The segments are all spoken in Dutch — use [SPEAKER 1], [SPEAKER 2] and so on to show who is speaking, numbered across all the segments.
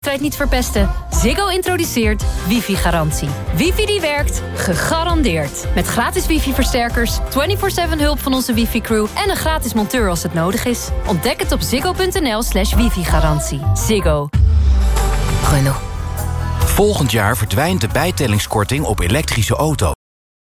[SPEAKER 1] wedstrijd niet verpesten? Ziggo introduceert wifi-garantie. Wifi die werkt, gegarandeerd. Met gratis wifi-versterkers, 24/7 hulp van onze wifi-crew... en een gratis monteur als het nodig is. Ontdek het op ziggo.nl/wifi-garantie. Ziggo. Renault.
[SPEAKER 2] Volgend jaar verdwijnt de bijtellingskorting op elektrische auto's.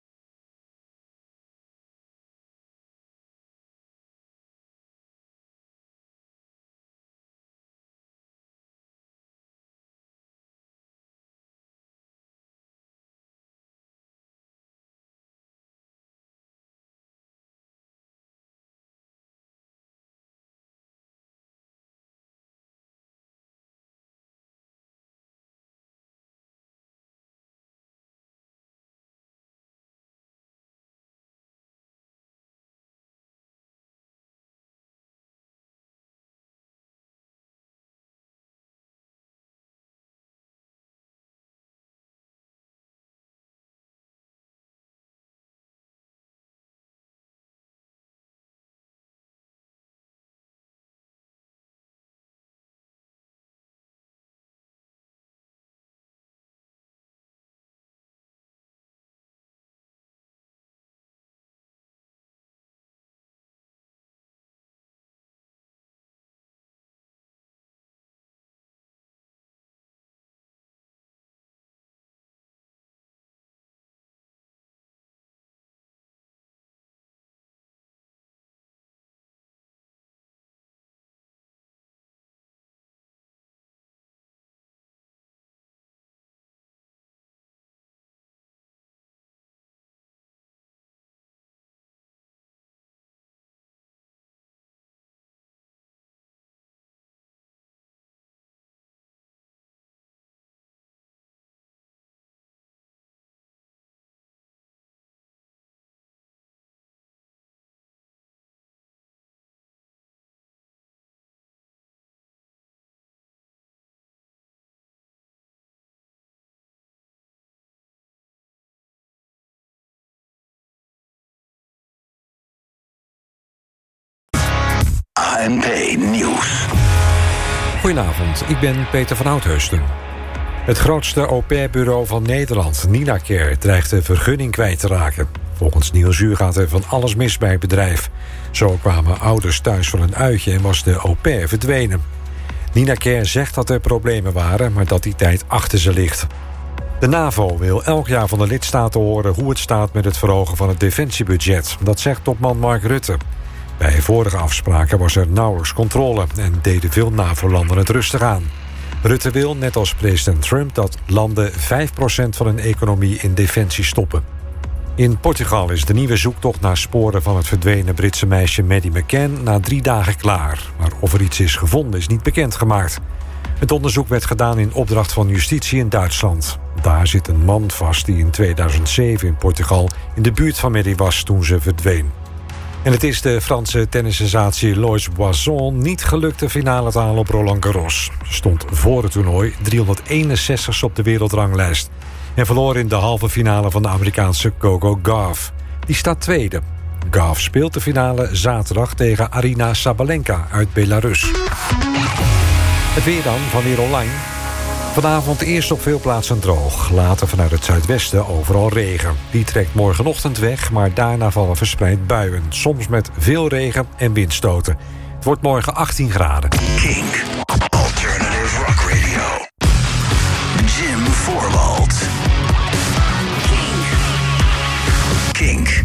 [SPEAKER 3] ANP Nieuws.
[SPEAKER 4] Goedenavond, ik ben Peter van Oudheusden. Het grootste au-pair-bureau van Nederland, Ninacare, dreigt de vergunning kwijt te raken. Volgens Nieuwsuur gaat er van alles mis bij het bedrijf. Zo kwamen ouders thuis voor een uitje en was de au-pair verdwenen. Ninacare zegt dat er problemen waren, maar dat die tijd achter ze ligt. De NAVO wil elk jaar van de lidstaten horen hoe het staat met het verhogen van het defensiebudget. Dat zegt topman Mark Rutte. Bij vorige afspraken was er nauwelijks controle en deden veel NAVO-landen het rustig aan. Rutte wil, net als president Trump, dat landen 5% van hun economie in defensie stoppen. In Portugal is de nieuwe zoektocht naar sporen van het verdwenen Britse meisje Maddie McCann na 3 dagen klaar. Maar of er iets is gevonden is niet bekendgemaakt. Het onderzoek werd gedaan in opdracht van justitie in Duitsland. Daar zit een man vast die in 2007 in Portugal in de buurt van Maddie was toen ze verdween. En het is de Franse tennissensatie Loïs Boisson niet gelukt de finale te halen op Roland Garros. Ze stond voor het toernooi 361ste op de wereldranglijst en verloor in de halve finale van de Amerikaanse Coco Gauff. Die staat tweede. Gauff speelt de finale zaterdag tegen Aryna Sabalenka uit Belarus. Het weer dan van Weer Online. Vanavond eerst op veel plaatsen droog. Later vanuit het zuidwesten overal regen. Die trekt morgenochtend weg, maar daarna vallen verspreid buien. Soms met veel regen en windstoten. Het wordt morgen 18 graden.
[SPEAKER 3] Kink. Alternative Rock Radio. Jim Voorwald. Kink.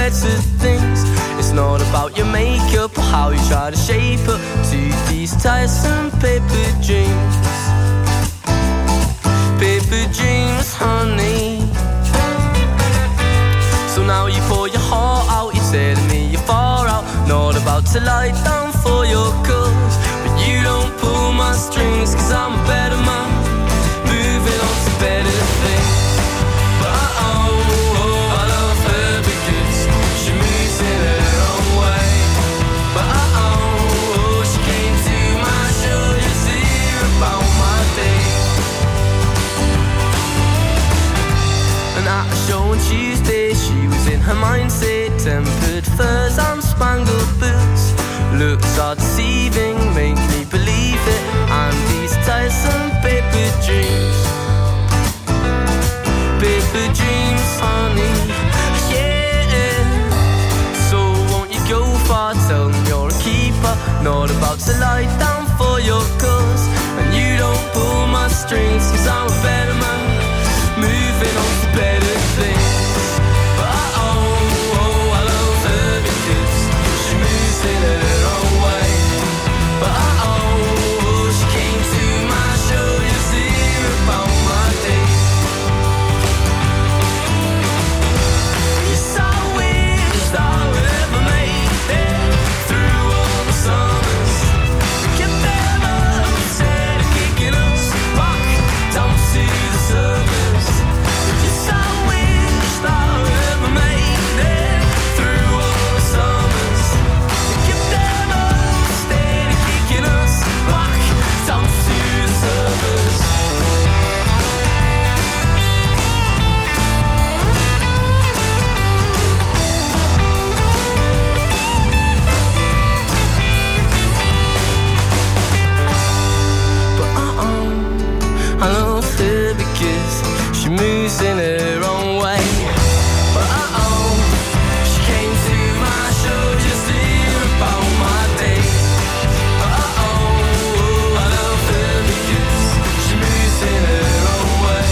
[SPEAKER 5] better things. It's not about your makeup or how you try to shape up to these tiresome paper dreams. Paper dreams, honey. So now you pour your heart out, you're telling me you're far out. Not about to lie down for your cause, but you don't pull my strings, cause I'm a better man, moving on to better things. But I love her because she moves in her own way. But she came to my show just to hear about my day. And at a show on Tuesday, she was in her mindset, tempered furs and spangled boots. Looks are deceiving, make me believe it, and these tiresome paper dreams. Paper dreams, honey, yeah. So won't you go far, tell them you're a keeper, not about to lie down for your cause. And you don't pull my strings, cause I'm a better man, moving on to better things. But I love her because she moves in her own way. But she came to my show just to hear about my day. You're so weird, just how I ever made it through all the summers. Get them up instead of kicking us back down to the surface. You're so weird, just how I ever made it through all the summers. Get them up instead of kicking us back down to the surface. But I love her because she moves in her own way. But she came to my show just to hear about my day. But I love her because she moves in her own way.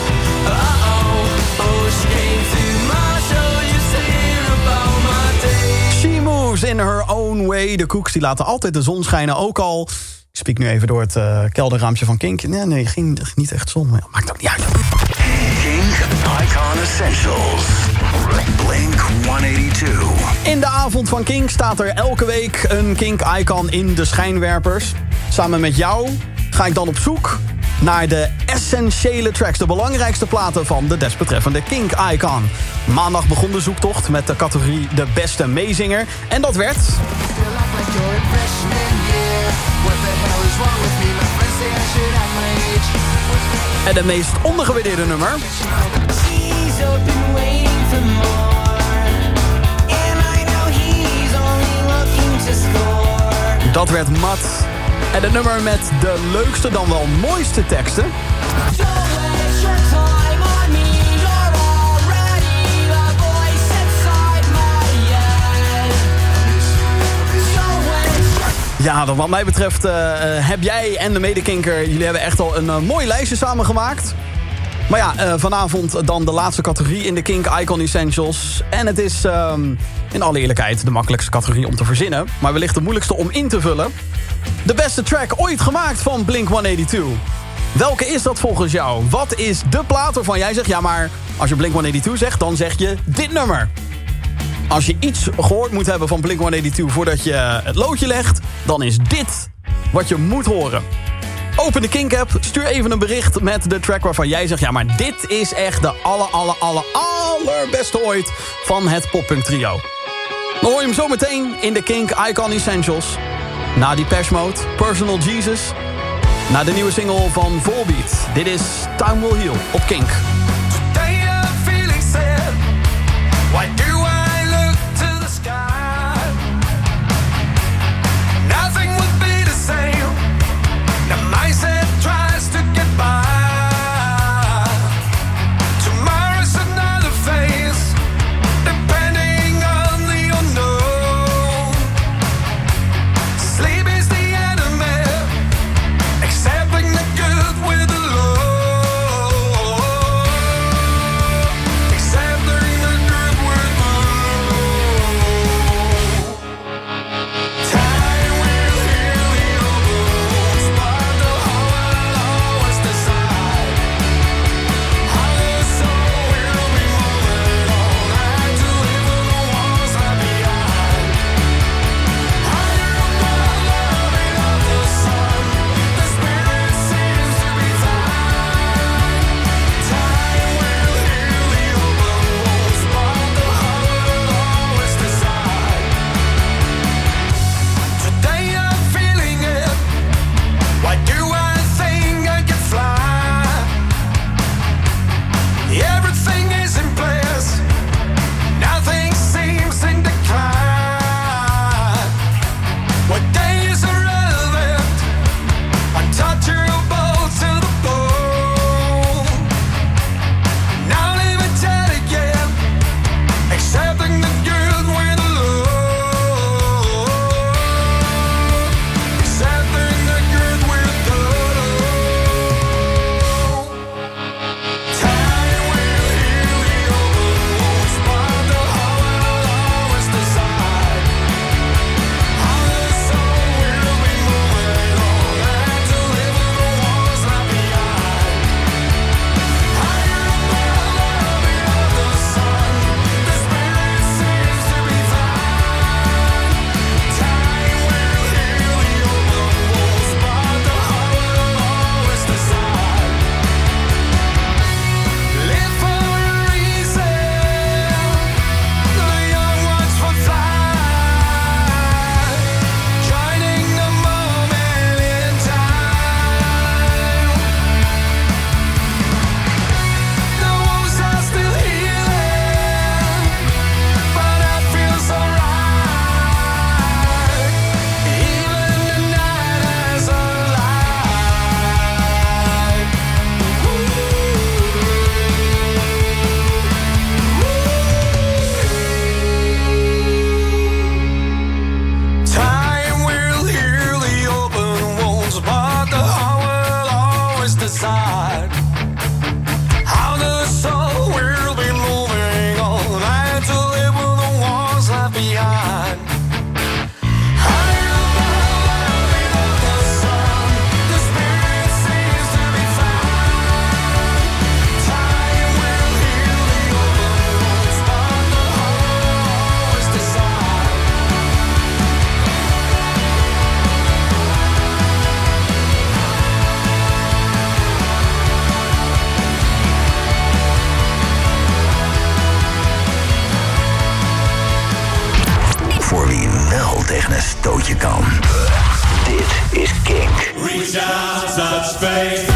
[SPEAKER 5] But she came to my show just to hear about my day.
[SPEAKER 6] She moves in her own way. De Cooks die laten altijd de zon schijnen, ook al... Ik spiek nu even door het kelderraampje van Kink. Nee, ging niet echt zon. Maar maakt ook niet uit.
[SPEAKER 3] Kink Icon Essentials. Blink 182.
[SPEAKER 6] In de avond van Kink staat er elke week een Kink Icon in de schijnwerpers. Samen met jou ga ik dan op zoek naar de essentiële tracks. De belangrijkste platen van de desbetreffende Kink Icon. Maandag begon de zoektocht met de categorie de beste meezinger. En dat werd... En de meest ondergewaardeerde nummer... Dat werd Mat. En het nummer met de leukste dan wel mooiste teksten... Ja, wat mij betreft heb jij en de medekinker... jullie hebben echt al een mooi lijstje samengemaakt. Maar ja, vanavond dan de laatste categorie in de Kink Icon Essentials. En het is in alle eerlijkheid de makkelijkste categorie om te verzinnen. Maar wellicht de moeilijkste om in te vullen. De beste track ooit gemaakt van Blink 182. Welke is dat volgens jou? Wat is de plaat waarvan jij zegt... ja, maar als je Blink 182 zegt, dan zeg je dit nummer. Als je iets gehoord moet hebben van Blink 182 voordat je het loodje legt... dan is dit wat je moet horen. Open de Kink-app, stuur even een bericht met de track waarvan jij zegt... ja, maar dit is echt de allerbeste ooit van het poppunk trio. Dan hoor je hem zo meteen in de Kink Icon Essentials. Na Depeche Mode, Personal Jesus... na de nieuwe single van Volbeat. Dit is Time Will Heal op Kink.
[SPEAKER 5] Today I'm feeling sad. Why do I look to the sky? Nothing would be the same. The mindset tries to get by. Tomorrow's another phase, depending on the unknown. Sleep is the enemy, accepting the good with the low. Accepting the good with the low.
[SPEAKER 7] touch faith.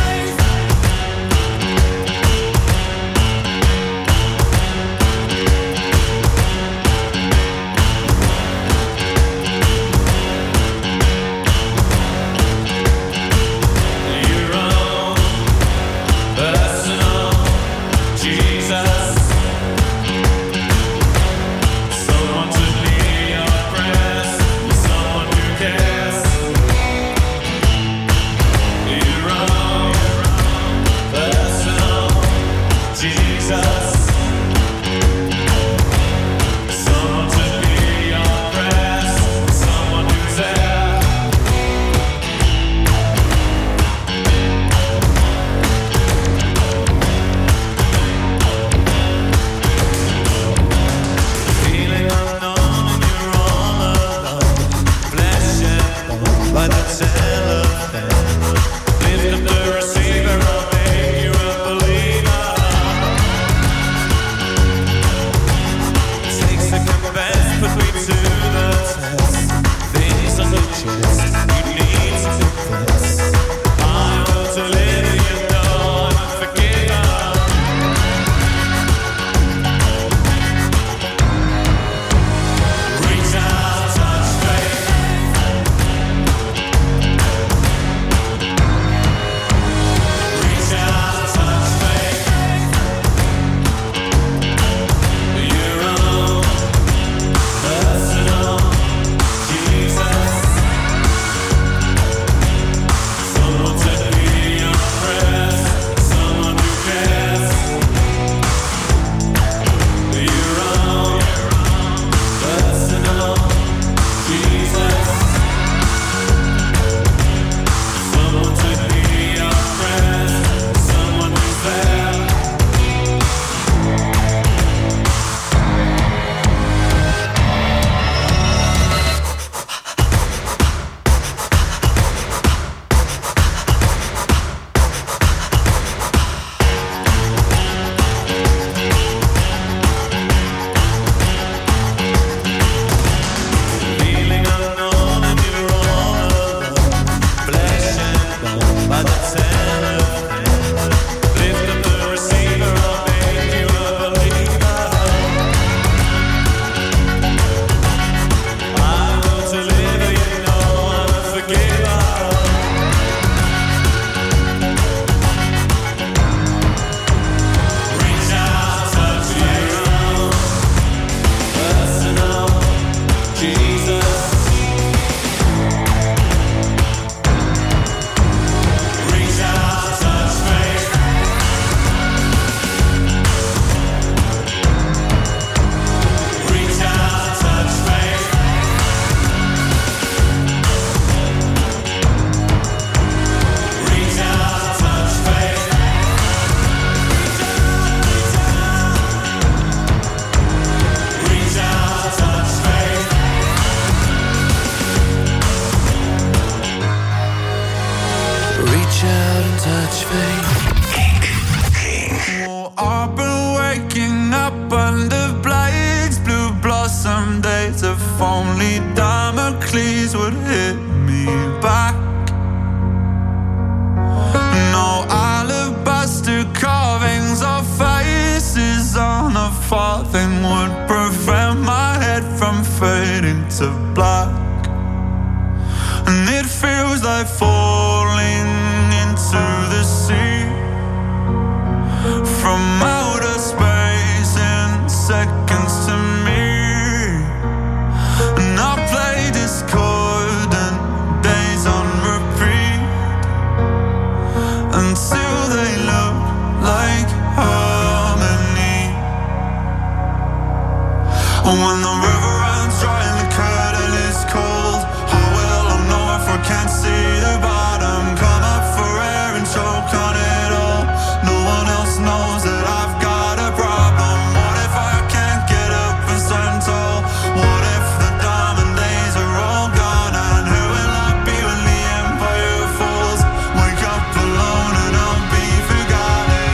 [SPEAKER 8] When the river runs dry and the curtain is cold, how will I know if I can't see the bottom? Come up for air and choke on it all. No one else knows that I've got a problem. What if I can't get up and stand tall? What if the diamond days are all gone? And who will I be when the empire falls? Wake up alone and I'll be forgotten.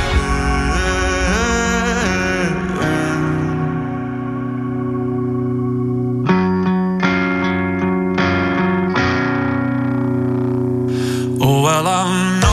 [SPEAKER 8] Oh, well, I'm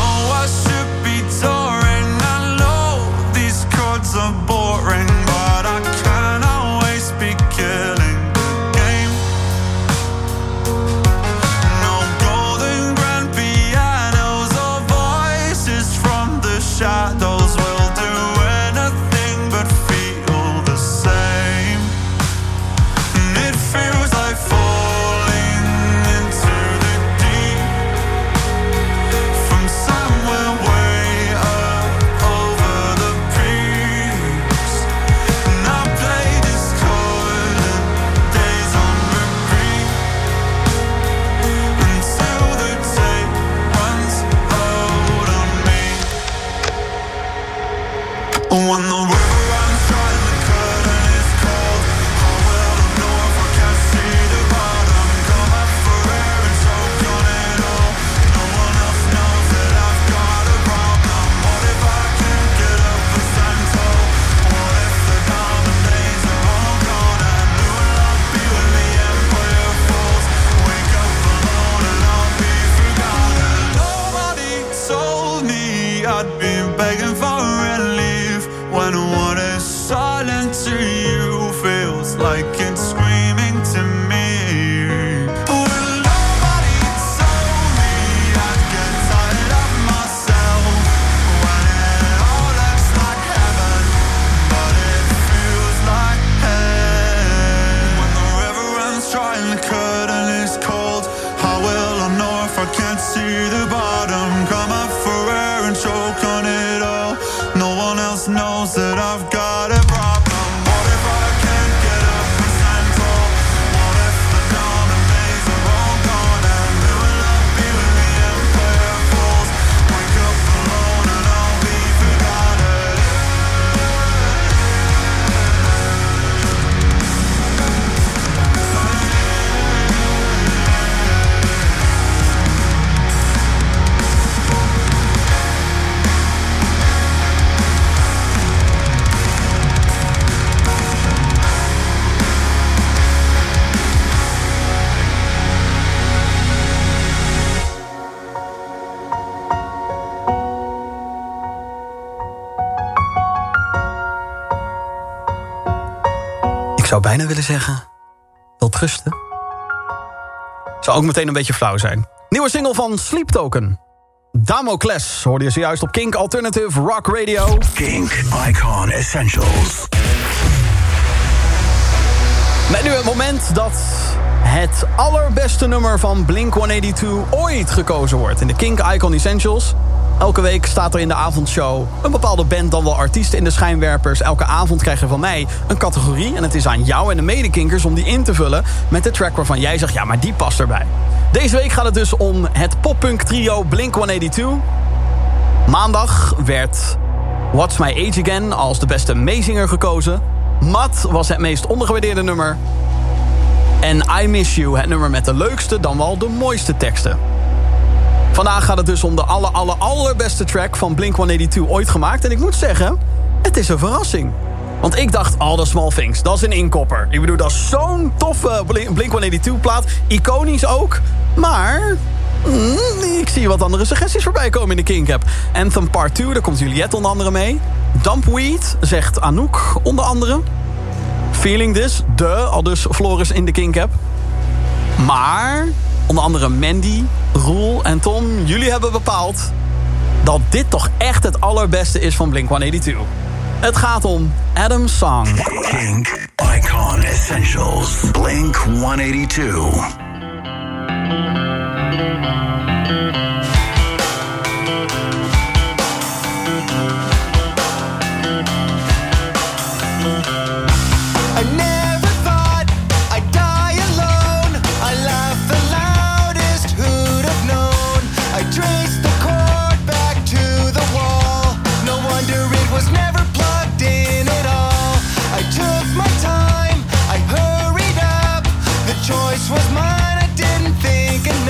[SPEAKER 8] I'd be begging for relief when what is silent to you feels like it's screaming to me. When nobody told me I'd get tired of myself, when it all looks like heaven, but it feels like hell. When the river runs dry and the curtain is cold, how will I know if I can't see the bottom? Come up for air and choke on it all. No one else knows that I've got a problem. What if I can't get up and stand tall? What if the dawn and days are all gone? And who will I be when the empire falls? Wake up alone and I'll be forgotten.
[SPEAKER 6] Ik zou bijna willen zeggen, wel trusten. Zou ook meteen een beetje flauw zijn. Nieuwe single van Sleep Token. Damocles hoorde je zojuist op Kink Alternative Rock Radio.
[SPEAKER 3] Kink Icon Essentials.
[SPEAKER 6] Met nu het moment dat het allerbeste nummer van Blink-182 ooit gekozen wordt in de Kink Icon Essentials. Elke week staat er in de avondshow een bepaalde band, dan wel artiesten in de schijnwerpers. Elke avond krijg je van mij een categorie. En het is aan jou en de medekinkers om die in te vullen met de track waarvan jij zegt, ja, maar die past erbij. Deze week gaat het dus om het poppunk trio Blink-182. Maandag werd What's My Age Again als de beste meezinger gekozen. Mud was het meest ondergewaardeerde nummer. En I Miss You, het nummer met de leukste, dan wel de mooiste teksten. Vandaag gaat het dus om de allerbeste track van Blink-182 ooit gemaakt. En ik moet zeggen, het is een verrassing. Want ik dacht, All the Small Things, dat is een inkopper. Ik bedoel, dat is zo'n toffe Blink-182-plaat. Iconisch ook. Maar ik zie wat andere suggesties voorbij komen in de Kink-app. Anthem Part 2, daar komt Juliette onder andere mee. Dumpweed, zegt Anouk onder andere. Feeling This, al dus Floris in de Kink-app. Maar onder andere Mandy, Roel en Tom, jullie hebben bepaald dat dit toch echt het allerbeste is van Blink-182. Het gaat om Adam's Song.
[SPEAKER 3] Kink Icon Essentials. Blink-182.
[SPEAKER 7] I never thought I'd die alone. I laughed the loudest, who'd have known? I traced the cord back to the wall. No wonder it was never plugged in at all. I took my time, I hurried up. The choice was mine, I didn't think enough.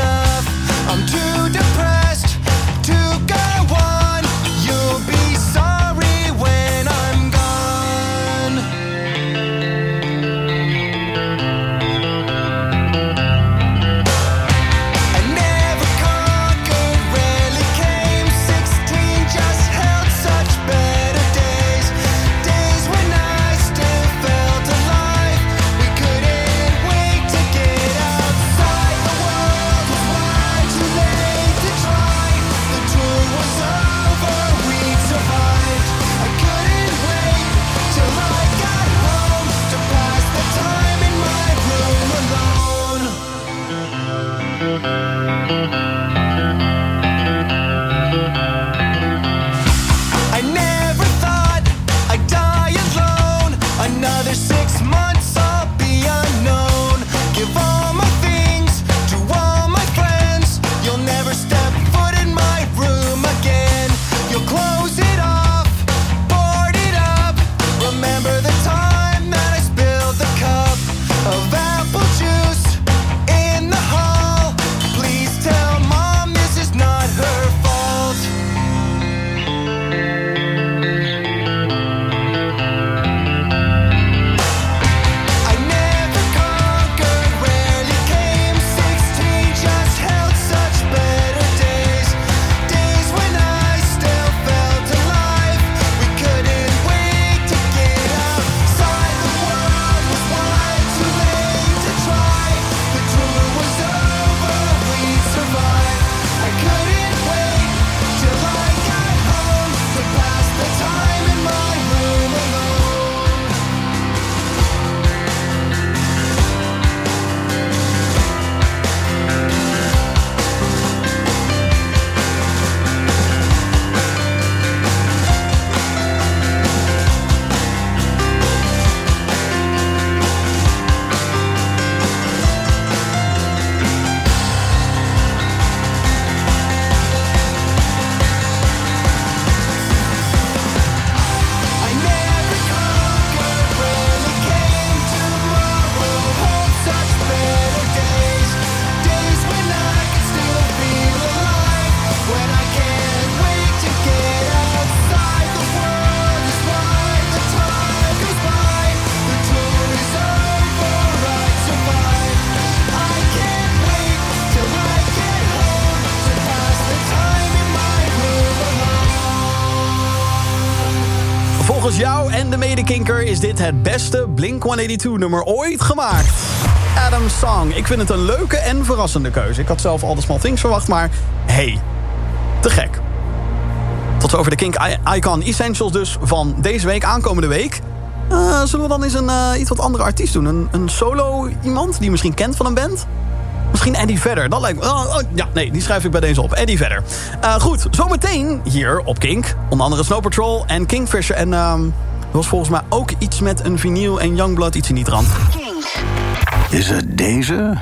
[SPEAKER 6] Volgens jou en de medekinker is dit het beste Blink-182-nummer ooit gemaakt. Adam's Song. Ik vind het een leuke en verrassende keuze. Ik had zelf All the Small Things verwacht, maar hey, te gek. Tot zover de Kink Icon Essentials dus van deze week, aankomende week. Zullen we dan eens een iets wat andere artiest doen? Een solo iemand die je misschien kent van een band? Misschien Eddie Vedder. Dat lijkt me... ja, nee, die schrijf ik bij deze op. Eddie Vedder. Goed, zometeen hier op Kink. Onder andere Snow Patrol en Kingfisher. En er was volgens mij ook iets met een vinyl en Youngblood. Iets in die trant.
[SPEAKER 3] Is het deze?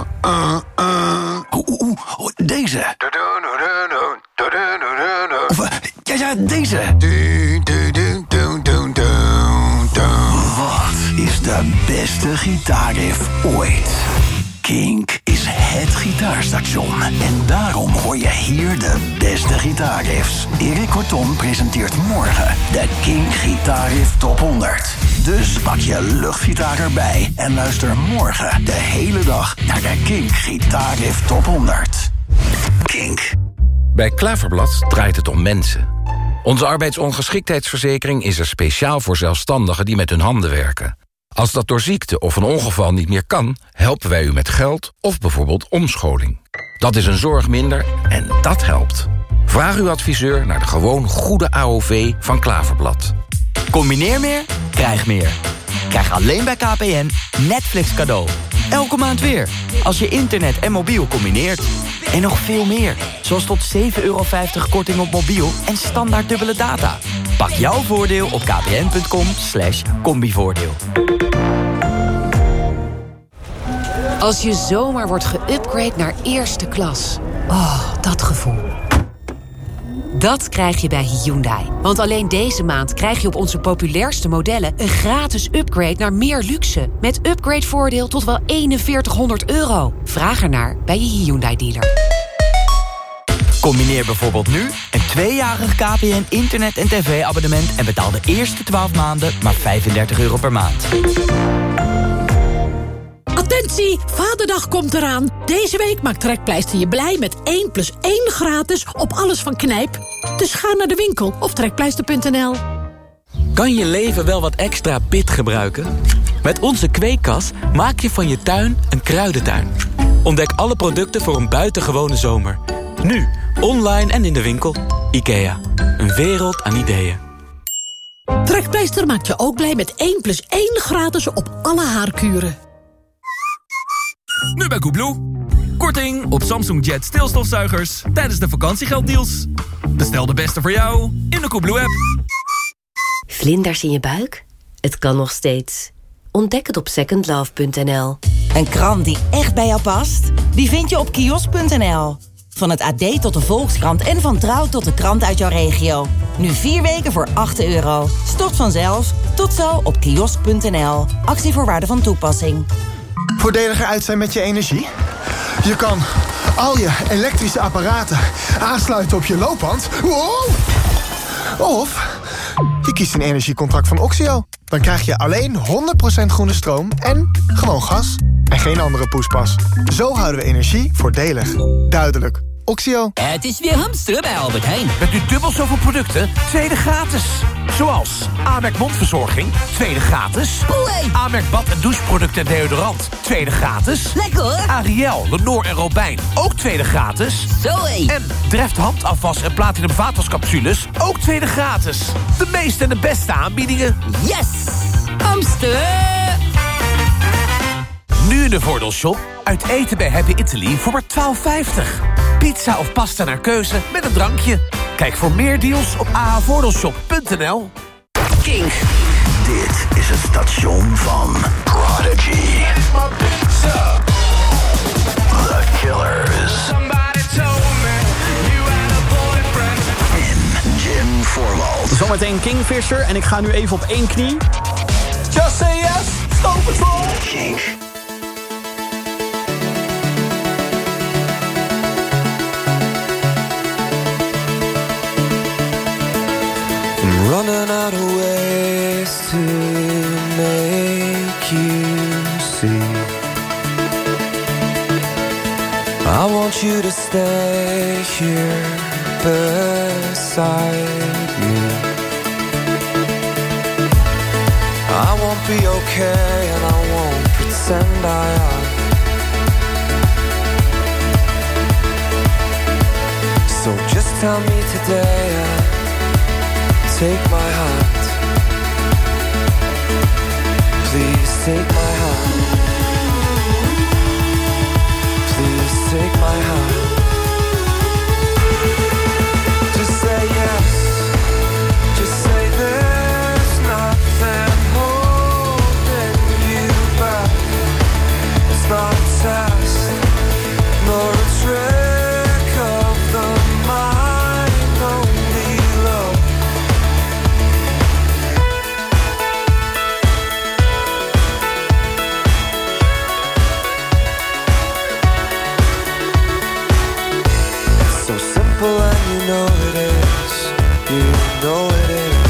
[SPEAKER 3] Deze. Of, ja, deze. Wat is de beste gitaarriff ooit? Kink is het gitaarstation. En daarom hoor je hier de beste gitaarriffs. Erik Corton presenteert morgen de Kink Gitaarriff Top 100. Dus pak je luchtgitaar erbij en luister morgen de hele dag naar de Kink Gitaarriff Top 100. Kink.
[SPEAKER 2] Bij Klaverblad draait het om mensen. Onze arbeidsongeschiktheidsverzekering is er speciaal voor zelfstandigen die met hun handen werken. Als dat door ziekte of een ongeval niet meer kan, helpen wij u met geld of bijvoorbeeld omscholing. Dat is een zorg minder en dat helpt. Vraag uw adviseur naar de gewoon goede AOV van Klaverblad.
[SPEAKER 9] Combineer meer, krijg meer. Krijg alleen bij KPN Netflix cadeau. Elke maand weer, als je internet en mobiel combineert. En nog veel meer, zoals tot €7,50 korting op mobiel en standaard dubbele data. Pak jouw voordeel op kpn.com/combivoordeel.
[SPEAKER 10] Als je zomaar wordt geüpgrade naar eerste klas. Oh, dat gevoel. Dat krijg je bij Hyundai. Want alleen deze maand krijg je op onze populairste modellen een gratis upgrade naar meer luxe. Met upgradevoordeel tot wel €4100. Vraag ernaar bij je Hyundai-dealer.
[SPEAKER 9] Combineer bijvoorbeeld nu een 2-jarig KPN internet- en tv-abonnement... en betaal de eerste 12 maanden maar €35 per maand.
[SPEAKER 11] Attentie, Vaderdag komt eraan. Deze week maakt Trekpleister je blij met 1+1 gratis op alles van Knijp. Dus ga naar de winkel of trekpleister.nl.
[SPEAKER 12] Kan je leven wel wat extra pit gebruiken? Met onze kweekkas maak je van je tuin een kruidentuin. Ontdek alle producten voor een buitengewone zomer. Nu, online en in de winkel. IKEA, een wereld aan ideeën.
[SPEAKER 11] Trekpleister maakt je ook blij met 1+1 gratis op alle haarkuren.
[SPEAKER 13] Nu bij Koebloe. Korting op Samsung Jet stilstofzuigers tijdens de vakantiegelddeals. Bestel de beste voor jou in de Koebloe-app.
[SPEAKER 14] Vlinders in je buik? Het kan nog steeds. Ontdek het op secondlove.nl.
[SPEAKER 15] Een krant die echt bij jou past? Die vind je op kiosk.nl. Van het AD tot de Volkskrant en van Trouw tot de krant uit jouw regio. Nu 4 weken voor €8. Stort vanzelf. Tot zo op kiosk.nl. Actievoorwaarden van toepassing.
[SPEAKER 16] Voordeliger uit zijn met je energie? Je kan al je elektrische apparaten aansluiten op je loopband. Wow! Of je kiest een energiecontract van Oxio. Dan krijg je alleen 100% groene stroom en gewoon gas. En geen andere poespas. Zo houden we energie voordelig. Duidelijk. Oxio.
[SPEAKER 17] Het is weer hamsteren bij Albert Heijn.
[SPEAKER 2] Met nu dubbel zoveel producten, tweede gratis. Zoals Amerk mondverzorging, tweede gratis. Amerk bad- en doucheproducten en deodorant, tweede gratis.
[SPEAKER 17] Lekker hoor.
[SPEAKER 2] Ariel, Lenore en Robijn, ook tweede gratis.
[SPEAKER 17] Zoé.
[SPEAKER 2] En Dreft handafwas en Platinum vaatwascapsules, ook tweede gratis. De meeste en de beste aanbiedingen.
[SPEAKER 17] Yes! Hamsteren!
[SPEAKER 2] Nu in de Voordeelshop, uit eten bij Happy Italy voor maar €12,50. Pizza of pasta naar keuze met een drankje. Kijk voor meer deals op ahvoordeelshop.nl.
[SPEAKER 3] Kink. Dit is het station van Prodigy. The Killers. En Jim Voorwald.
[SPEAKER 6] Zometeen Kingfisher en ik ga nu even op 1 knie. Just say yes, Snow Patrol.
[SPEAKER 3] Kink.
[SPEAKER 5] I'm running out of ways to make you see. I want you to stay here beside me.
[SPEAKER 18] won't be okay, and I won't pretend I am. So just tell me today and take my hand. Please take my hand. Please take my hand. Just say yes. Just say there's nothing holding you back. It's not a test, nor a trick of the mind, only love. It's so simple and you know it is. You know it is.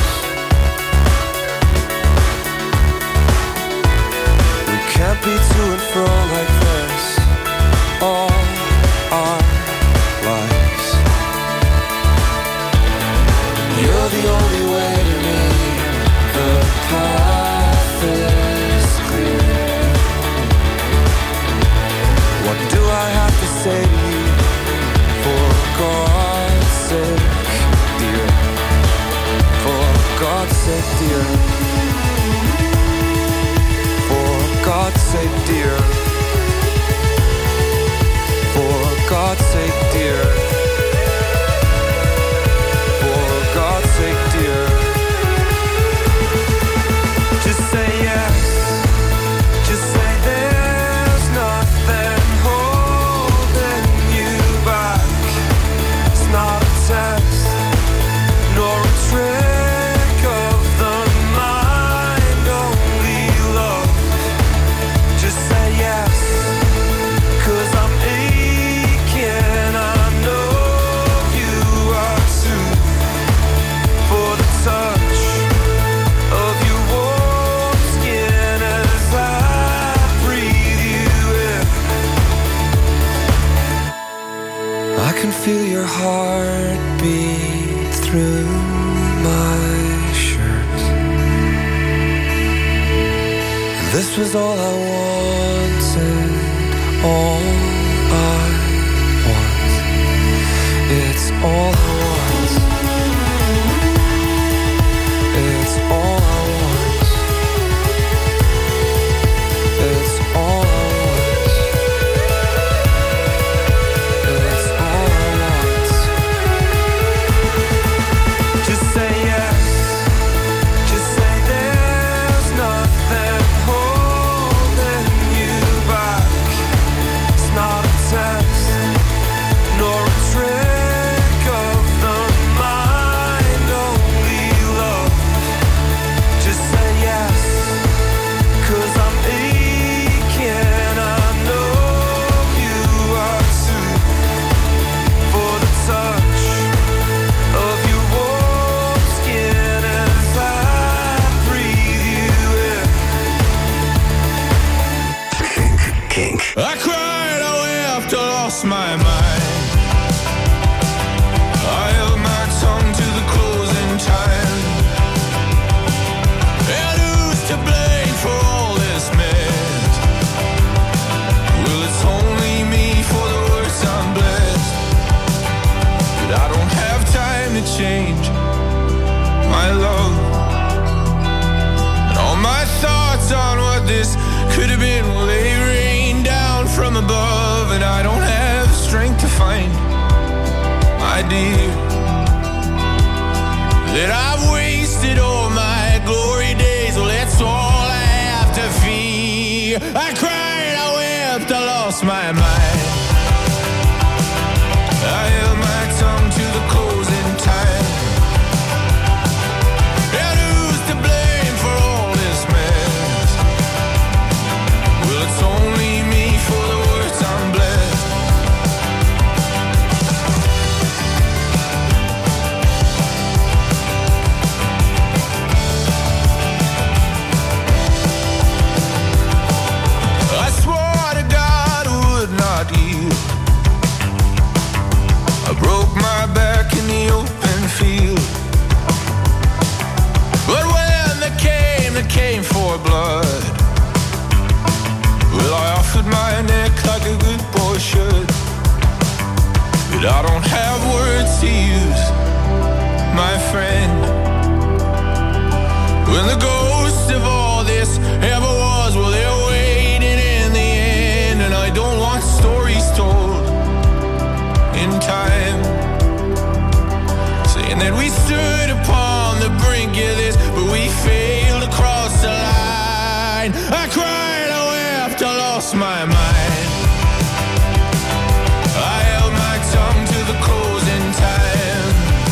[SPEAKER 18] We can't be to and fro like this all our lives. You're the only way to me. The path is clear. What do I have to say to you? For God's sake, dear. For God's sake, dear. For God's sake, dear. For God's sake, dear. For God's sake, dear. Just say yes. Just say there's nothing holding you back. It's not a test, nor a trick of the mind, only love. Just say yes, 'cause I'm aching, I know you are too. For the touch of your warm skin as I breathe you in. I can feel your heartbeat through my shirt. This was all I wanted, all I want. It's all I want. It's all I want. It's all I want. It's all I want. Just say yes. Just say there's nothing holding you back. It's not a test, nor a trick of the mind, only love. Just say yes, 'cause I'm aching, I know you are too. For the touch of your warm skin as I breathe you in.
[SPEAKER 3] Kink.
[SPEAKER 8] I cried, I wept, I lost my mind. I held my tongue to the closing time. And who's to blame for all this mess? Well, it's only me, for the words I'm blessed. But I don't have time to change my love. And all my thoughts on what this could have been, well, they rain down from above. And I don't have strength to find, my dear, that I've wasted all my glory days. Well, that's all I have to fear. I cried, I wept, I lost my mind. I held my tongue to the closing time. And who's to blame for all this mess? Well, it's only me, for the words I'm blessed. I swore to God I would not
[SPEAKER 18] and that we stood upon the brink of this, but we failed to cross the line. I cried, I wept, I lost my mind. I held my tongue to the closing time.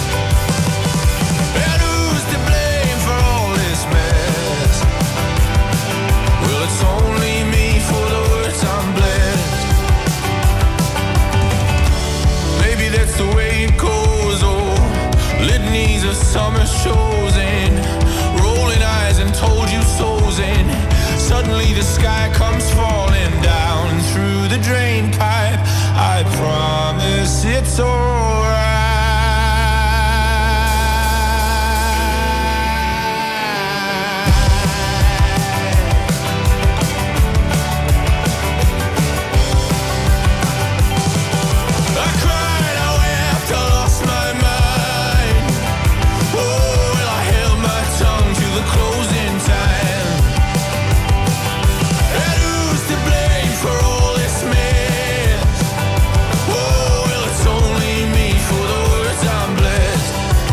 [SPEAKER 18] And who's to blame for all this mess? Well, it's only me for the words I'm blessed. Maybe that's the way it goes, oh. Litanies of summer shows and rolling eyes and told you so's and suddenly the sky comes falling down through the drain pipe. I promise it's alright. I cried, I wept, I lost my mind. Oh, well, I held my tongue to the closing time. And who's to blame for all this mess? Oh, well, it's only me for the words I'm blessed.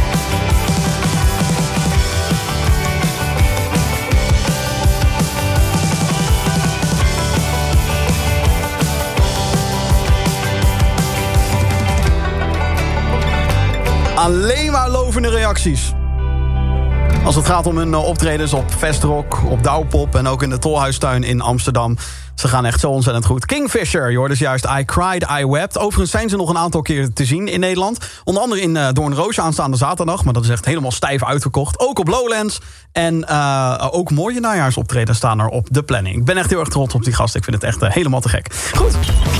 [SPEAKER 6] Alleen maar lovende reacties. Als het gaat om hun optredens op Vestrock, op Douwpop en ook in de Tolhuistuin in Amsterdam. Ze gaan echt zo ontzettend goed. Kingfisher, je hoorde dus juist I Cried, I Wept. Overigens zijn ze nog een aantal keer te zien in Nederland. Onder andere in Doornroosje aanstaande zaterdag. Maar dat is echt helemaal stijf uitverkocht. Ook op Lowlands. En ook mooie najaarsoptredens staan er op de planning. Ik ben echt heel erg trots op die gast. Ik vind het echt helemaal te gek. Goed.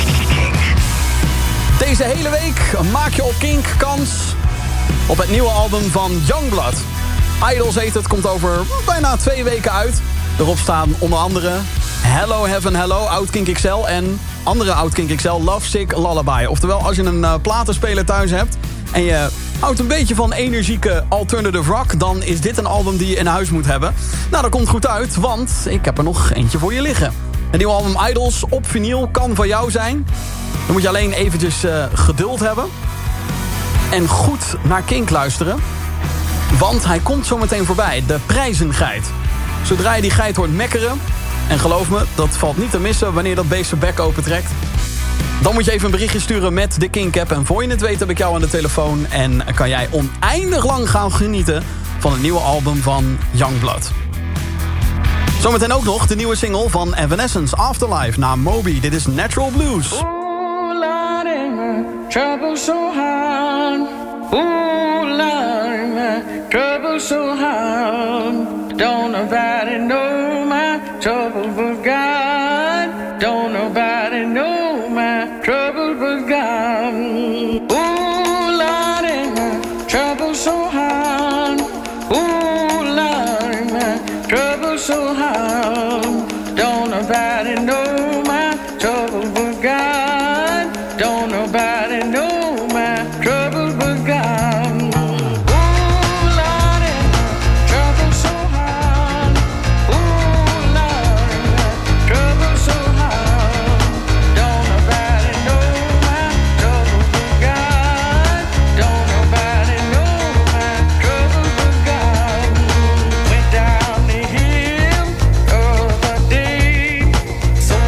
[SPEAKER 6] Deze hele week maak je op Kink kans op het nieuwe album van Youngblood. Idols heet het, komt over bijna 2 weken uit. Erop staan onder andere Hello Heaven Hello, Oud Kink XL en andere Oud Kink XL, Love Sick Lullaby. Oftewel, als je een platenspeler thuis hebt en je houdt een beetje van energieke alternative rock, dan is dit een album die je in huis moet hebben. Nou, dat komt goed uit, want ik heb er nog eentje voor je liggen. Het nieuwe album Idols op vinyl kan van jou zijn. Dan moet je alleen eventjes geduld hebben en goed naar Kink luisteren. Want hij komt zo meteen voorbij, de prijzengeit. Zodra je die geit hoort mekkeren, en geloof me, dat valt niet te missen wanneer dat beest zijn bek opentrekt, dan moet je even een berichtje sturen met de Kink-app. En voor je het weet heb ik jou aan de telefoon en kan jij oneindig lang gaan genieten van het nieuwe album van Youngblood. Zometeen ook nog de nieuwe single van Evanescence, Afterlife, na Moby. Dit is Natural Blues.
[SPEAKER 19] Ooh, Lordy, my trouble so hard. Ooh, Lordy, my trouble so hard. Don't nobody know my trouble but God. Don't nobody know my trouble but God. Ooh, Lordy, my trouble so hard. Ooh, Lordy, my trouble so hard. Don't nobody know my trouble but God. Don't nobody know my trouble but God. Ooh, Lordy, my trouble so hard. Ooh, Lordy, my trouble so hard. Don't nobody know my trouble but God. Don't nobody know my trouble but God. Went down the hill the other day, so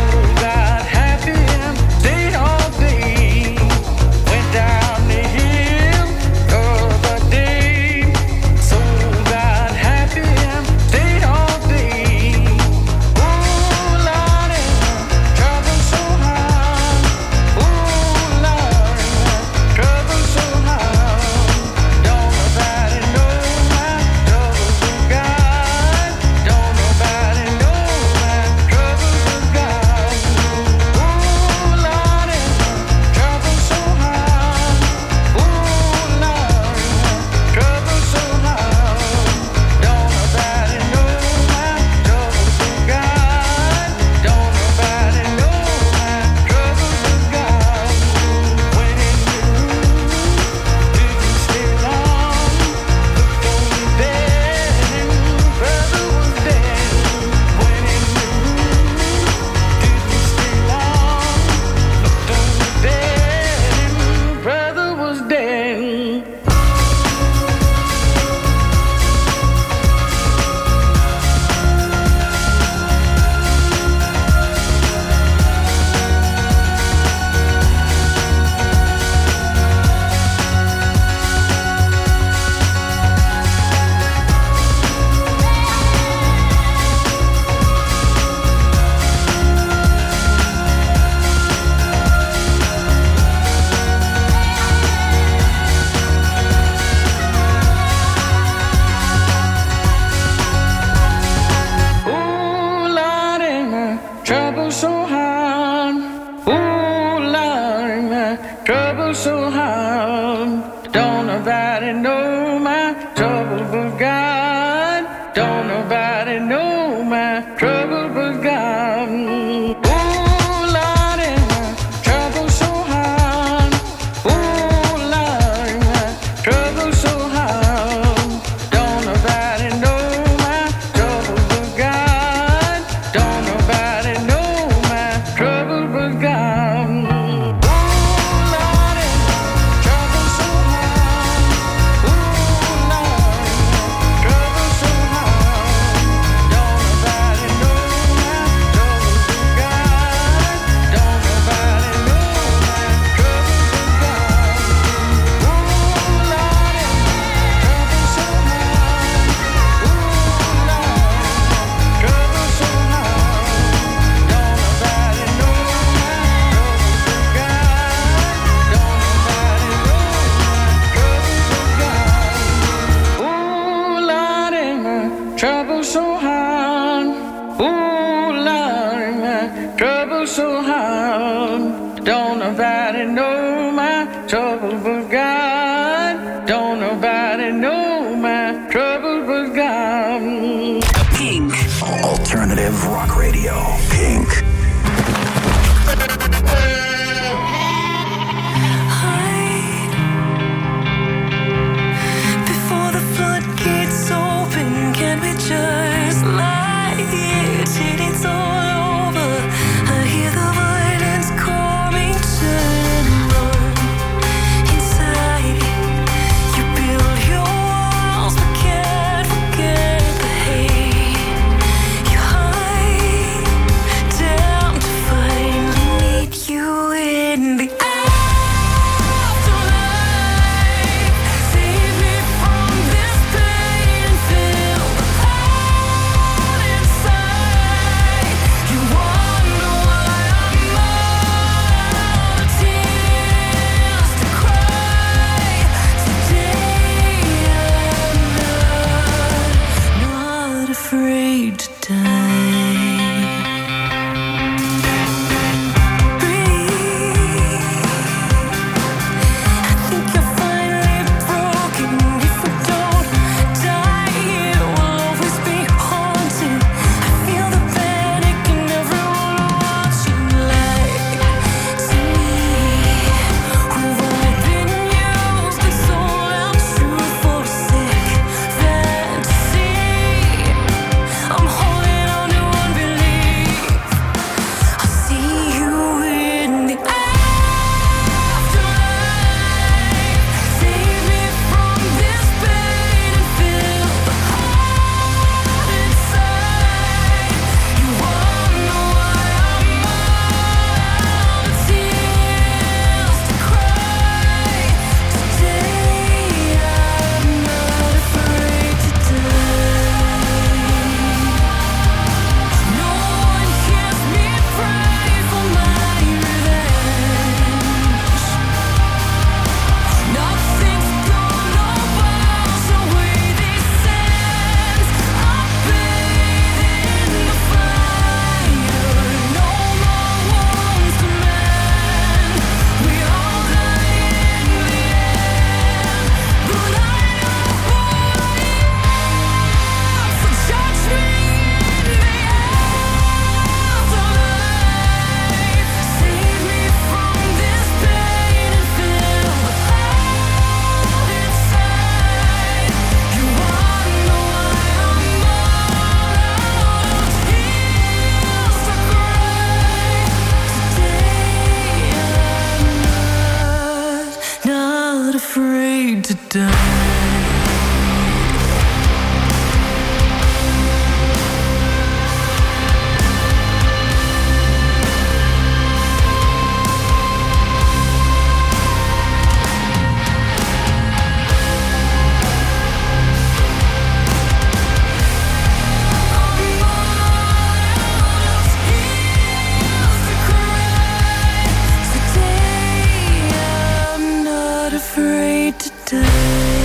[SPEAKER 19] so hard. Don't nobody know my trouble but God. Don't nobody know my trouble but God. Ooh, Lordy, my trouble so hard. Ooh, Lordy, my trouble so hard. Don't nobody know my trouble but God. Don't nobody know my trouble but God. Ooh, Lordy, trouble so hard. Ooh, Lordy, trouble so hard. Don't nobody know my trouble but God. Don't nobody know my trouble but God. Ooh, Lordy, trouble so hard. Ooh, Lordy, trouble so hard. Don't nobody know my trouble but God. Don't nobody know my trouble so hard. Ooh, Lordy, my trouble so hard. Don't nobody know my trouble but God. Don't nobody know my trouble but God.
[SPEAKER 3] Pink. Alternative rock radio. Pink.
[SPEAKER 20] Before the floodgates open, can we just lie here till it's all over? I hear the violence coming, turn and run inside. You build your walls but can't forget the hate. You hide down to finally meet you in the afterlife. Save me from this pain and fill the hole inside. You wonder why I'm all the tears to cry. Today I'm not afraid to die. I think you're finally broken. If we don't die here, we'll always be haunted. I feel the panic in everyone watching. Like to me, who've only been used and sold out truth for a sick fantasy. I'm holding on to unbelief. I see you in the afterlife. Save me from this pain and fill the hole inside. You wonder why I'm all the tears to cry. Today I'm not afraid to die. No one hears me pray for my revenge. Nothing's gonna wash away these sins. I bathe in the fire. No more wounds to mend. We all die in the end. But I know who I am. So judge me in the afterlife. Save me from this pain and fill the hole inside. You wonder why I'm all tears to cry. Today I'm not afraid to die. I'm not afraid to die.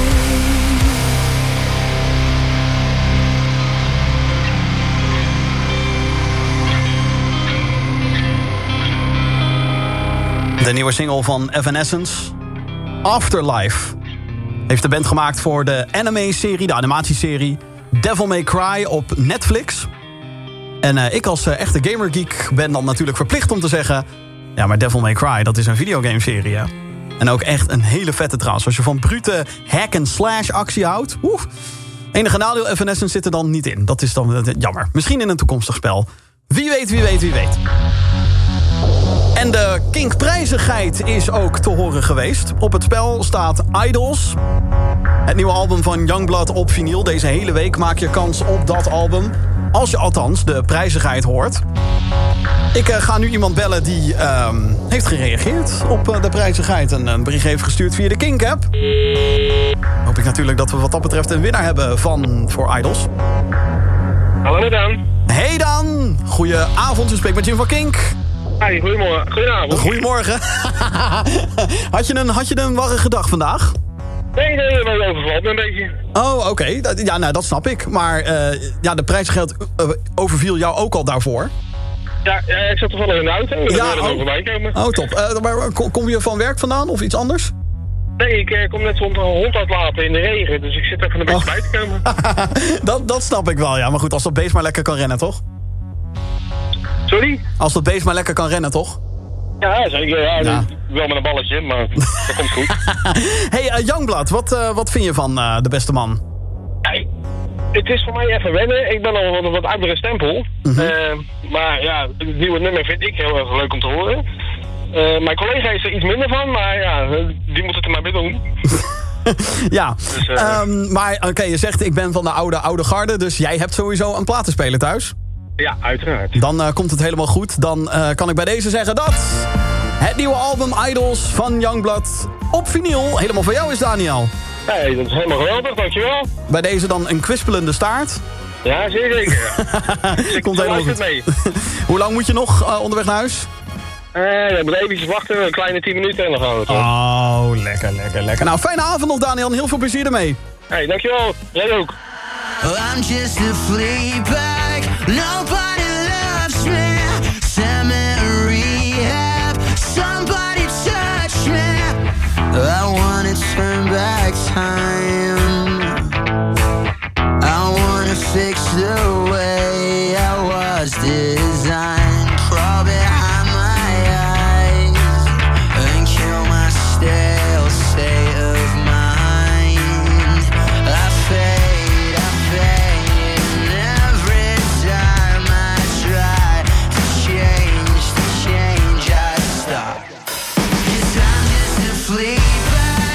[SPEAKER 6] De nieuwe single van Evanescence. Afterlife heeft de band gemaakt voor de anime-serie, de animatieserie Devil May Cry op Netflix. En ik als echte gamergeek ben dan natuurlijk verplicht om te zeggen... ja, maar Devil May Cry, dat is een videogameserie, hè? En ook echt een hele vette trouwens. Als je van brute hack-and-slash actie houdt... enige nadeel, Evanescence zit er dan niet in. Dat is dan jammer. Misschien in een toekomstig spel. Wie weet, wie weet, wie weet. En de Kink-prijzigheid is ook te horen geweest. Op het spel staat Idols. Het nieuwe album van Youngblood op vinyl. Deze hele week maak je kans op dat album. Als je althans de prijzigheid hoort. Ik ga nu iemand bellen die heeft gereageerd op de prijzigheid. En een bericht heeft gestuurd via de Kink-app. Hoop ik natuurlijk dat we wat dat betreft een winnaar hebben voor Idols.
[SPEAKER 21] Hallo Dan.
[SPEAKER 6] Hey Dan. Goedenavond, u spreekt met Jim van Kink.
[SPEAKER 21] Hi, goedemorgen. Goedenavond.
[SPEAKER 6] Goedemorgen. Had je een warrige dag vandaag?
[SPEAKER 21] Nee, maar overvalt me een beetje.
[SPEAKER 6] Oh, oké. Ja, nou, dat snap ik. Maar de prijzengeld overviel jou ook al daarvoor?
[SPEAKER 21] Ja, ik zat toevallig in de auto. Dus ja, er voorbij komen.
[SPEAKER 6] Oh, top. Maar kom je van werk vandaan of iets anders?
[SPEAKER 21] Nee, ik kom net zo'n hond uitlaten in de regen. Dus ik zit even een beetje bij te komen.
[SPEAKER 6] Dat snap ik wel, ja. Maar goed, als dat beest maar lekker kan rennen, toch?
[SPEAKER 21] Sorry?
[SPEAKER 6] Als dat beest maar lekker kan rennen, toch?
[SPEAKER 21] Ja, zeker. Ja. Wel met een balletje, maar dat komt goed.
[SPEAKER 6] Hey, Youngblood, wat vind je van de beste man?
[SPEAKER 21] Hey, het is voor mij even wennen. Ik ben al een wat oudere stempel. Maar ja, het nieuwe nummer vind ik heel erg leuk om te horen. Mijn collega is er iets minder van, maar ja, die moet het er maar mee doen.
[SPEAKER 6] Ja, dus, maar oké, je zegt ik ben van de oude garde, dus jij hebt sowieso een platenspeler thuis?
[SPEAKER 21] Ja, uiteraard.
[SPEAKER 6] Dan komt het helemaal goed. Dan kan ik bij deze zeggen dat het nieuwe album Idols van Youngblood op vinyl helemaal voor jou is, Daniel.
[SPEAKER 21] Nee, dat is helemaal geweldig, dankjewel.
[SPEAKER 6] Bij deze dan een kwispelende staart.
[SPEAKER 21] Ja, zeker.
[SPEAKER 6] Komt helemaal goed.
[SPEAKER 21] Mee.
[SPEAKER 6] Hoe lang moet je nog onderweg naar huis?
[SPEAKER 21] Ja, moet even wachten, een kleine 10 minuten en dan gaan we het.
[SPEAKER 6] Oh, lekker. Nou, fijne avond nog, Daniel, en heel veel plezier ermee.
[SPEAKER 21] Hey, dankjewel. Jij ook.
[SPEAKER 7] I'm just a fleabag. Nobody loves me. Send me to rehab. Somebody touch me. I wanna turn back time. I wanna fix the way I was designed. Crawl behind my eyes and kill my stale state of mind. I fade, and every time I try to change, I stop. 'Cause I'm just a fleabag.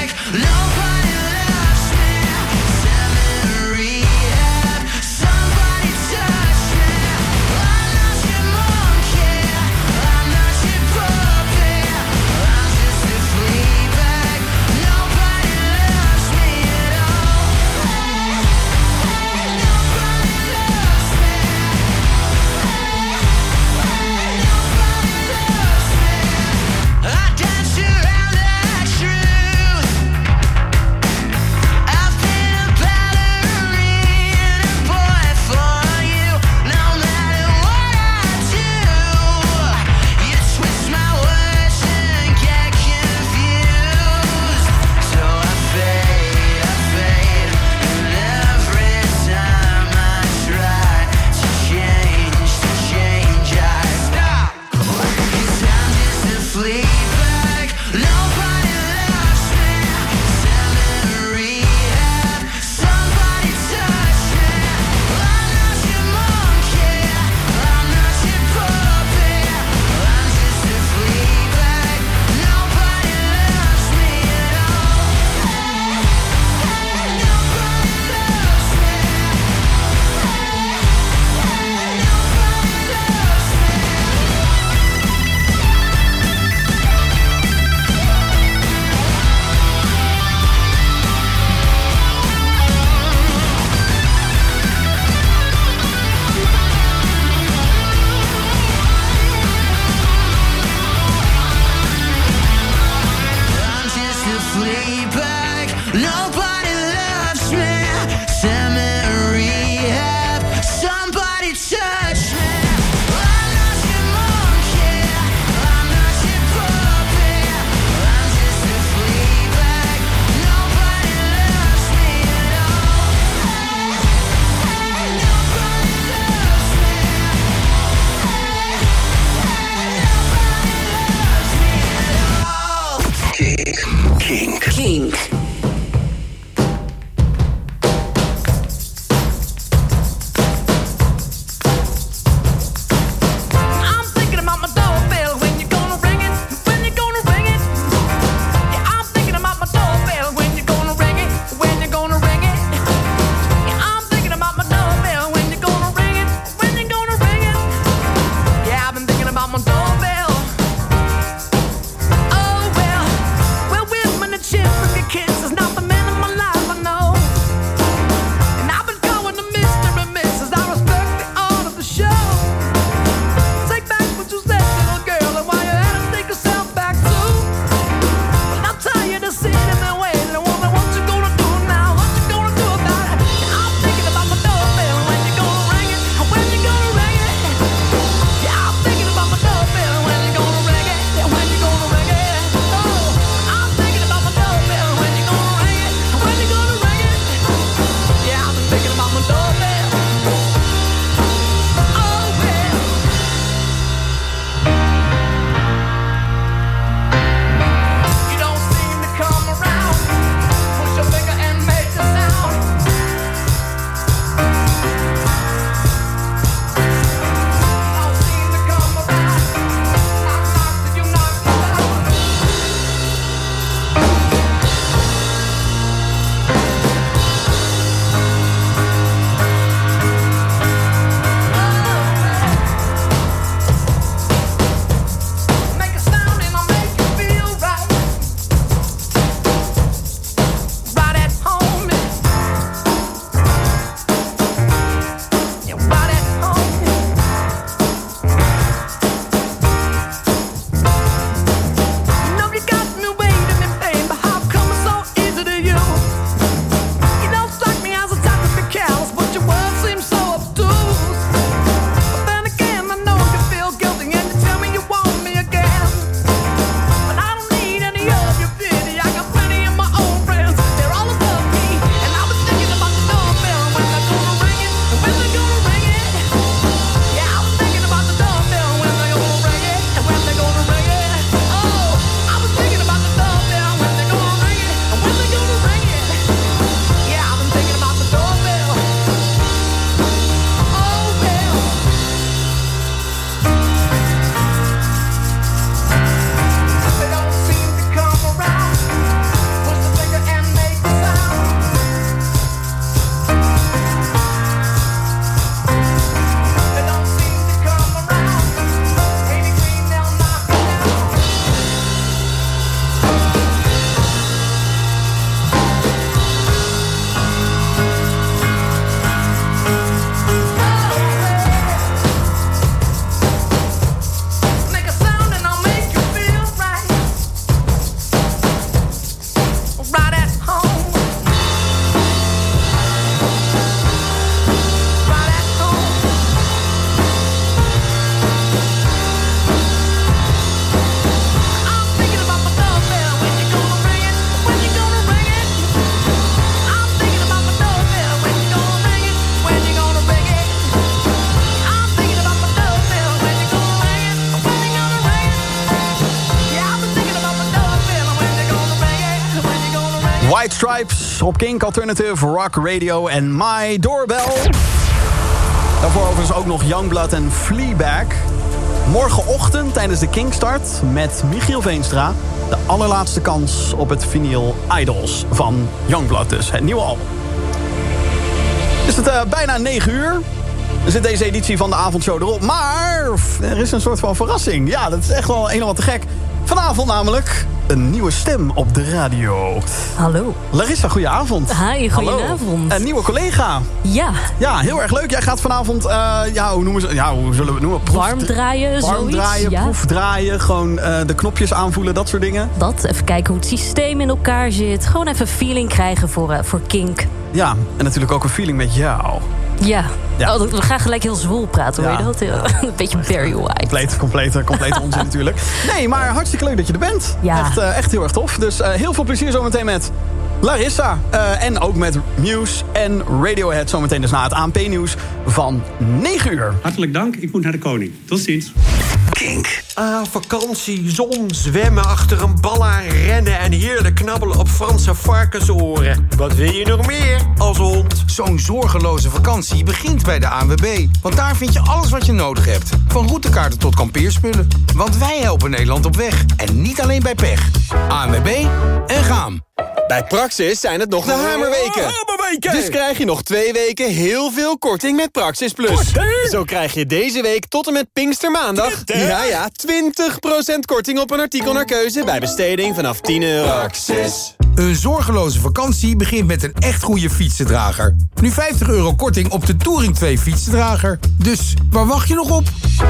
[SPEAKER 6] White Stripes op Kink Alternative Rock Radio en My Doorbell. Daarvoor overigens ook nog Youngblood en Fleabag. Morgenochtend tijdens de Kinkstart met Michiel Veenstra... de allerlaatste kans op het vinyl Idols van Youngblood dus. Het nieuwe album. Is het bijna 9 uur. Er zit deze editie van de avondshow erop. Maar er is een soort van verrassing. Ja, dat is echt wel helemaal te gek. Vanavond namelijk een nieuwe stem op de radio.
[SPEAKER 1] Hallo.
[SPEAKER 6] Larissa, goedenavond.
[SPEAKER 1] Hi, goedenavond.
[SPEAKER 6] Een nieuwe collega.
[SPEAKER 1] Ja.
[SPEAKER 6] Ja, heel erg leuk. Jij gaat vanavond, hoe zullen we het noemen?
[SPEAKER 1] Warm draaien, zoiets.
[SPEAKER 6] Proefdraaien. Gewoon de knopjes aanvoelen, dat soort dingen.
[SPEAKER 1] Dat, even kijken hoe het systeem in elkaar zit. Gewoon even feeling krijgen voor Kink.
[SPEAKER 6] Ja, en natuurlijk ook een feeling met jou.
[SPEAKER 1] Ja. Oh, we gaan gelijk heel zwoel praten, hoor je dat? Ja. Een beetje Barry White.
[SPEAKER 6] Complete onzin natuurlijk. Nee, maar hartstikke leuk dat je er bent.
[SPEAKER 1] Ja.
[SPEAKER 6] Echt heel erg tof. Dus heel veel plezier zometeen met Larissa. En ook met Muse en Radiohead zometeen dus na het ANP-nieuws van 9 uur.
[SPEAKER 22] Hartelijk dank, ik moet naar de koning. Tot ziens.
[SPEAKER 3] Kink.
[SPEAKER 23] Vakantie, zon, zwemmen, achter een bal aan rennen... en heerlijk knabbelen op Franse varkensoren. Wat wil je nog meer als hond?
[SPEAKER 24] Zo'n zorgeloze vakantie begint bij de ANWB. Want daar vind je alles wat je nodig hebt. Van routekaarten tot kampeerspullen. Want wij helpen Nederland op weg. En niet alleen bij pech. ANWB en gaan.
[SPEAKER 23] Bij Praxis zijn het nog de hamerweken. Dus krijg je nog 2 weken heel veel korting met Praxis Plus. Zo krijg je deze week tot en met Pinkstermaandag... 20% korting op een artikel naar keuze... bij besteding vanaf €10. Praxis.
[SPEAKER 24] Een zorgeloze vakantie begint met een echt goede fietsendrager. Nu €50 korting op de Touring 2 fietsendrager. Dus waar wacht je nog op?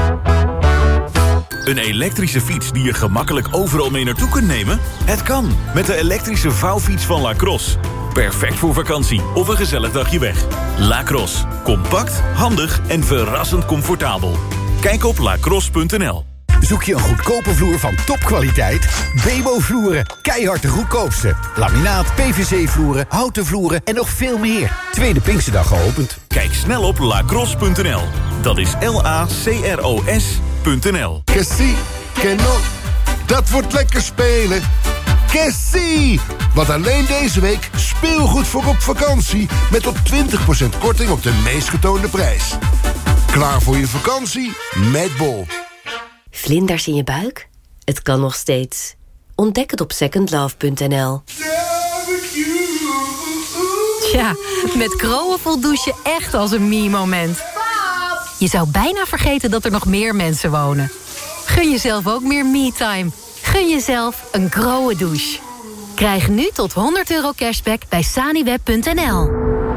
[SPEAKER 25] Een elektrische fiets die je gemakkelijk overal mee naartoe kunt nemen? Het kan, met de elektrische vouwfiets van Lacrosse. Perfect voor vakantie of een gezellig dagje weg. Lacrosse. Compact, handig en verrassend comfortabel. Kijk op lacrosse.nl.
[SPEAKER 26] Zoek je een goedkope vloer van topkwaliteit? Bebo Vloeren, keihard de goedkoopste. Laminaat, PVC-vloeren, houten vloeren en nog veel meer. Tweede Pinksterdag geopend.
[SPEAKER 25] Kijk snel op lacrosse.nl. Dat is LACROS.nl.
[SPEAKER 27] Cassie, ken nog? Dat wordt lekker spelen. Cassie! Want alleen deze week speelgoed voor op vakantie... met tot 20% korting op de meest getoonde prijs. Klaar voor je vakantie? Met Bol.
[SPEAKER 14] Vlinders in je buik? Het kan nog steeds. Ontdek het op secondlove.nl.
[SPEAKER 10] Tja, met Kroon voelt je echt als een me-moment. Je zou bijna vergeten dat er nog meer mensen wonen. Gun jezelf ook meer me-time. Gun jezelf een Kroon douche. Krijg nu tot €100 cashback bij saniweb.nl.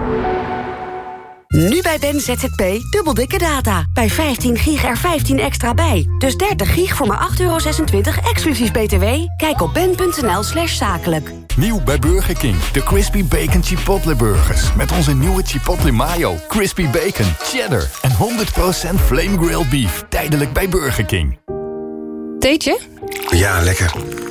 [SPEAKER 28] Nu bij Ben ZZP dubbel dikke data. Bij 15 gig er 15 extra bij. Dus 30 gig voor maar €8,26 exclusief BTW. Kijk op ben.nl/zakelijk.
[SPEAKER 29] Nieuw bij Burger King. De Crispy Bacon Chipotle Burgers. Met onze nieuwe Chipotle Mayo, Crispy Bacon, Cheddar en 100% Flame Grilled Beef. Tijdelijk bij Burger King.
[SPEAKER 30] Theetje?
[SPEAKER 31] Ja, lekker.